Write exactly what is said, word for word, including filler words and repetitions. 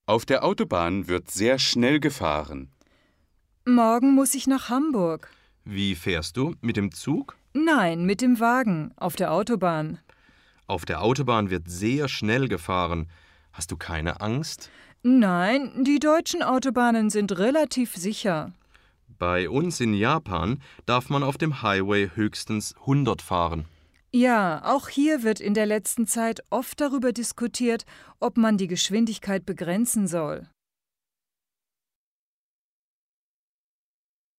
Auf der Autobahn wird sehr schnell gefahren. Morgen muss ich nach Hamburg. Wie fährst du? Mit dem Zug? Nein, mit dem Wagen, auf der Autobahn. Auf der Autobahn wird sehr schnell gefahren. Hast du keine Angst? Nein, die deutschen Autobahnen sind relativ sicher. Bei uns in Japan darf man auf dem Highway höchstens hundert fahren. Ja, auch hier wird in der letzten Zeit oft darüber diskutiert, ob man die Geschwindigkeit begrenzen soll.